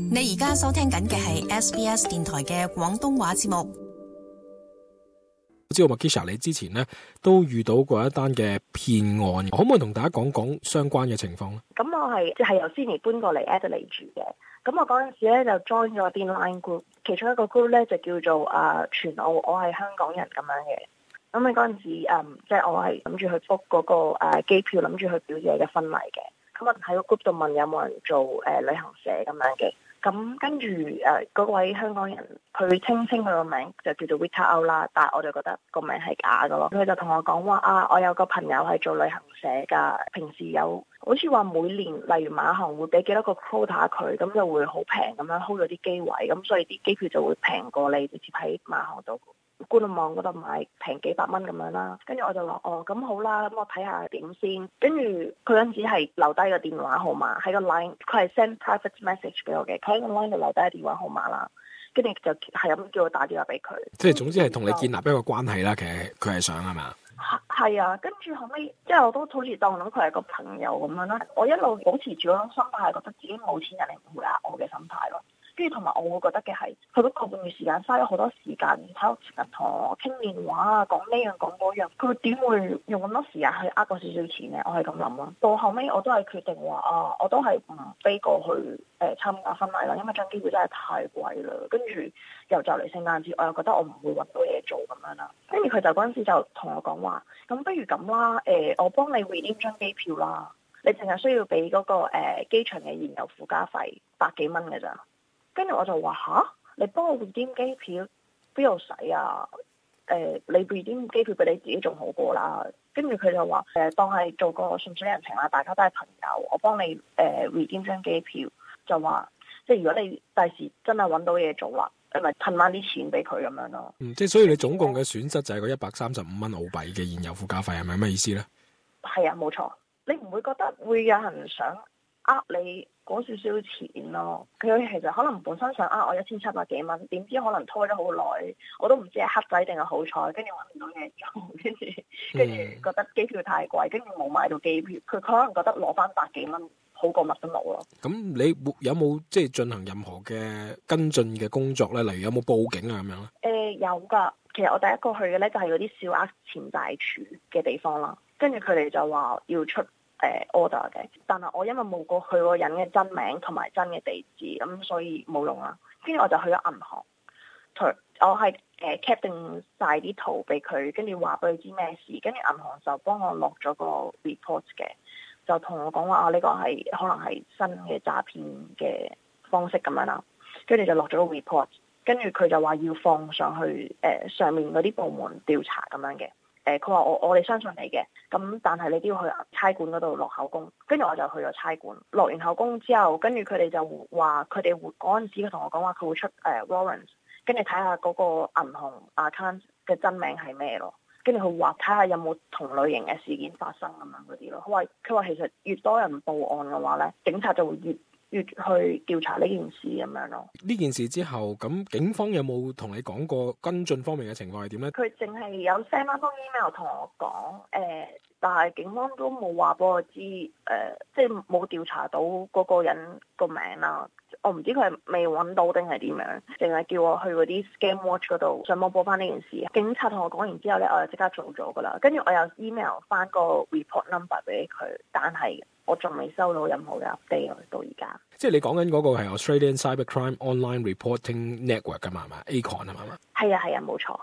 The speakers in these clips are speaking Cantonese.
你而家收聽緊嘅係 SBS 電台嘅廣東話節目。 我知道 Makisha 你之前咧都遇到過一單嘅騙案，可唔可以同大家講講相關嘅情況咧？ 咁我係由 Sydney 搬過嚟 Adelaide 住嘅。咁我嗰陣時咧就 join 咗啲 line group，其中一個 group 咧就叫做全澳我係香港人咁樣嘅。咁你嗰陣時即係我係諗住去 book 嗰個機票，諗住去表姐嘅婚禮嘅。咁我喺個 group 度問有冇人做旅行社咁樣嘅。咁跟住嗰位香港人，佢稱佢個名就叫做 Rita O 啦，但係我就覺得個名係假㗎咯。佢就同我講話我有個朋友係做旅行社㗎，平時有好似話每年例如馬航會俾幾多個 quota 佢，咁就會好平咁樣 hold 咗啲機位，咁所以啲機票就會平過你直接喺馬航度官網嗰度買平幾百蚊咁樣啦。跟住我就話咁好啦，咁我睇下點先。跟住佢嗰陣時係留低個電話號碼喺個 line，佢係 send private message 俾我嘅，佢喺個 line 度留低個電話號碼啦。跟住就係咁叫我打電話俾佢， 即係總之係同你建立一個關係啦。其實佢係想係嘛？ 係啊，跟住後尾即係我都好似當諗佢係個朋友咁樣啦。我一路保持住嗰種心態，係覺得自己冇錢人哋唔會呃我嘅心態咯。跟住同埋我會覺得嘅係，佢嗰個半月時間花咗好多時間喺度成日同我傾電話啊，講呢樣講嗰樣，佢點會用咁多時間去呃個少少錢咧？我係咁諗咯。到後尾我都係決定話我都係唔飛過去參加婚禮啦，因為張機票真係太貴啦。跟住又就嚟聖誕節，我又覺得我唔會揾到嘢做咁樣啦。跟住佢就嗰陣時就同我講話，咁不如咁啦，我幫你 redeem 張機票啦，你淨係需要俾嗰個機場嘅燃油附加費100幾蚊嘅咋。跟住我就話你幫我 redeem 機票邊度使啊？你 redeem 機票俾你自己仲好過啦。跟住佢就話當係做個順水人情啦，大家都係朋友，我幫你redeem 張機票，就話即係如果你第時真係揾到嘢做啦，你咪褪翻啲錢俾佢咁樣咯。 即係所以你總共嘅損失就係個135蚊澳幣嘅燃油附加費，係咪咩意思咧？ 係啊，冇錯。你唔會覺得會有人想你嗰少少錢咯？佢其實可能本身想我1700幾蚊，點知可能拖咗好耐，我都唔知係黑仔定係好彩，跟住揾唔到嘢做，跟住覺得機票太貴，跟住冇買到機票。佢可能覺得攞翻100幾蚊好過乜都冇咯。咁你有冇即係進行任何嘅跟進嘅工作咧？例如有冇報警啊咁樣咧？ 有㗎。其實我第一個去嘅咧就係嗰啲小額錢債處嘅地方啦，跟住佢哋就話要出order 嘅，但係我因為冇過去個人嘅真名同埋真嘅地址，咁所以冇用啦。跟住我就去咗銀行，我係cap 定晒啲圖俾佢，跟住話俾佢知咩事，跟住銀行就幫我落咗個 report 嘅，就同我講話呢個係可能係新嘅詐騙嘅方式咁樣啦，跟住就落咗個 report， 跟住佢就話要放上去上面嗰啲部門調查咁樣嘅。佢話我哋相信你嘅，咁但係你都要去差館嗰度落口供，跟住我就去咗差館，落完口供之後，跟住佢哋就話佢哋會嗰陣時佢同我講話佢會出warrant， 跟住睇下嗰個銀行 account 嘅真名係咩咯，跟住佢話睇下有冇同類型嘅事件發生咁樣嗰啲咯。佢話其實越多人報案嘅話咧，警察就會越去調查呢件事咁樣咯。 呢件事之後，咁警方有冇同你講過跟進方面嘅情況係點咧？ 佢淨係有 send 翻封 email 同我講，但係警方都冇話俾我知，即係冇調查到嗰個人個名啦。我唔知佢係未揾到定係點樣，淨係叫我去嗰啲 Scam Watch 嗰度上網報翻呢件事。警察同我講完之後咧，我就即刻做咗噶啦。跟住我有 email 翻個 report number 俾佢，但係我仲未收到任何嘅 update 到而家。 即係你講緊嗰個係 Australian Cybercrime Online Reporting Network 㗎嘛？係嘛 ？ACON 係嘛？ 係啊，冇錯。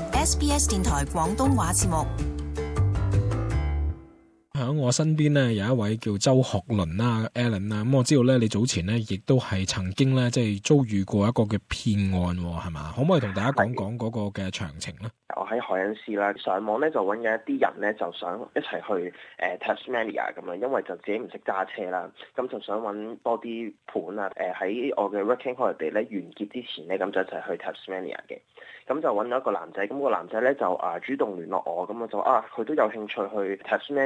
SBS 電台廣東話節目。 喺我身邊咧有一位叫周學倫啦 Alan 啦，咁我知道咧你早前咧亦都係曾經咧即係遭遇過一個嘅騙案係嘛？可唔可以同大家講講嗰個嘅詳情咧？ 我喺海恩斯啦，上網咧就揾緊一啲人咧就想一齊去Tasmania 咁樣，因為就自己唔識揸車啦，咁就想揾多啲盤啊，喺我嘅 working holiday 咧完結之前咧，咁就一齊去 Tasmania 嘅。咁就揾到一個男仔，咁個男仔咧就主動聯絡我，咁我就佢都有興趣去 Tasmania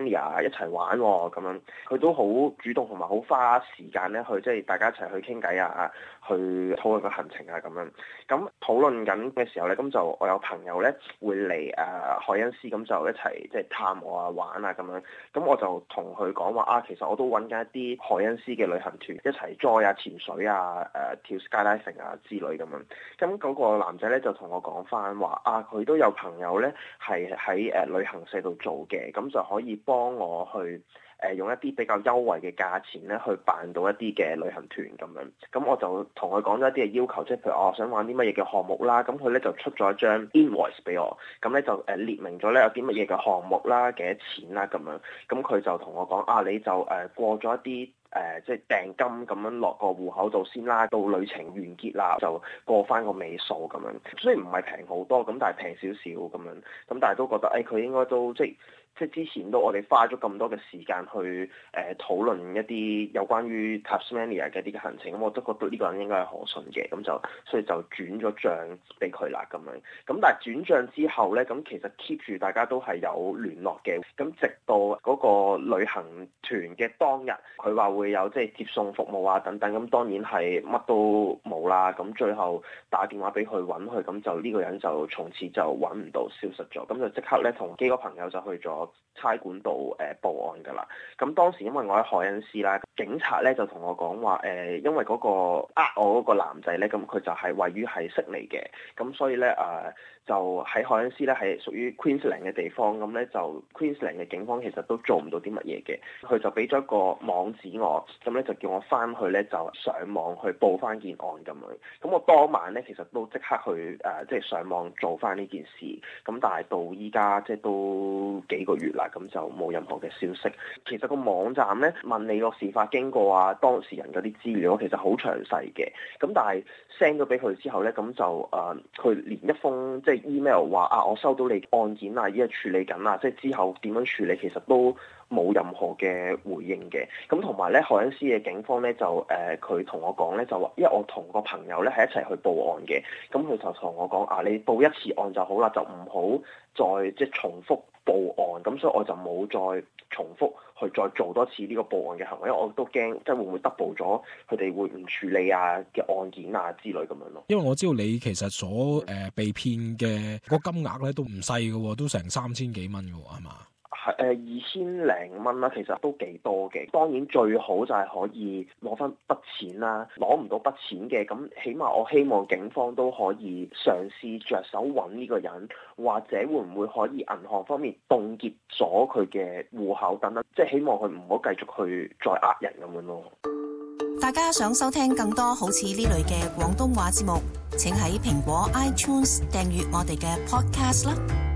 一齊玩喎咁樣，佢都好主動同埋好花時間咧去即係大家一齊去傾偈啊，去討論個行程啊咁樣。咁討論緊嘅時候咧，咁就我有朋友咧會嚟凱恩斯，咁就一齊即係探我啊玩啊咁樣。咁我就同佢講話啊，其實我都揾緊一啲凱恩斯嘅旅行團一齊 join 啊、潛水啊、跳 skydiving 啊之類咁樣。咁嗰個男仔咧就同我講翻話啊，佢都有朋友咧係喺旅行社度做嘅，咁就可以幫我去用一啲比較優惠嘅價錢咧去辦到一啲嘅旅行團咁樣。咁我就同佢講咗一啲嘅要求，即係譬如我想玩啲乜嘢嘅項目啦，咁佢咧就出咗一張 invoice 俾我，咁咧就列明咗咧有啲乜嘢嘅項目啦、幾多錢啦咁樣。咁佢就同我講啊，你就過咗一啲即係訂金咁樣落個戶口度先啦，到旅程完結啦就過翻個尾數咁樣。雖然唔係平好多，咁但係平少少咁樣。咁但係都覺得佢應該都即係之前都我哋花咗咁多嘅時間去討論一啲有關於 Tasmania 嘅啲嘅行程，咁我都覺得呢個人應該係可信嘅，咁就所以就轉咗帳俾佢啦咁樣。咁但係轉帳之後咧，咁其實 keep 住大家都係有聯絡嘅。咁直到嗰個旅行團嘅當日，佢話會有即係接送服務啊等等，咁當然係乜都冇啦。咁最後打電話俾佢揾佢，咁就呢個人就從此就揾唔到，消失咗。咁就即刻咧同幾個朋友就去咗差館度報案㗎啦。咁當時因為我喺凱恩斯啦，警察咧就同我講話因為嗰個我嗰個男仔咧，咁佢就係位於係悉尼嘅，咁所以咧就喺凱恩斯咧係屬於 Queensland 嘅地方，咁咧就 Queensland 嘅警方其實都做唔到啲乜嘢嘅，佢就俾咗一個網址我，咁咧就叫我翻去咧就上網去報翻件案咁樣。咁我當晚咧其實都即刻去即係上網做翻呢件事，咁但係到依家即係都幾個月啦，咁就冇任何嘅消息。其實個網站咧問你個事發經過啊、當事人嗰啲資料，其實好詳細嘅。咁但係 send 咗俾佢之後咧，咁就佢連一封即係 email 話我收到你案件啊，依家處理緊啊，即係之後點樣處理，其實都冇任何嘅回應嘅。咁同埋咧，凱恩斯嘅警方咧就佢同我講咧就話，因為我同個朋友咧係一齊去報案嘅，咁佢就同我講你報一次案就好啦，就唔好再即係重複報案。咁所以我就冇再重複去再做多次呢個報案嘅行為，因為我都驚即係會唔會 double 咗佢哋會唔處理嘅案件啊之類咁樣咯。 因為我知道你其實所被騙嘅個金額咧都唔細嘅喎，都成3000幾蚊嘅喎，係嘛？ 係2000零蚊啦，其實都幾多嘅。當然最好就係可以攞翻筆錢啦，攞唔到筆錢嘅，咁起碼我希望警方都可以嘗試着手揾呢個人，或者會唔會可以銀行方面凍結咗佢嘅戶口等等，即係希望佢唔好繼續去再呃人咁樣咯。 大家想收聽更多好似呢類嘅廣東話節目，請喺蘋果 iTunes 訂閱我哋嘅 podcast 啦。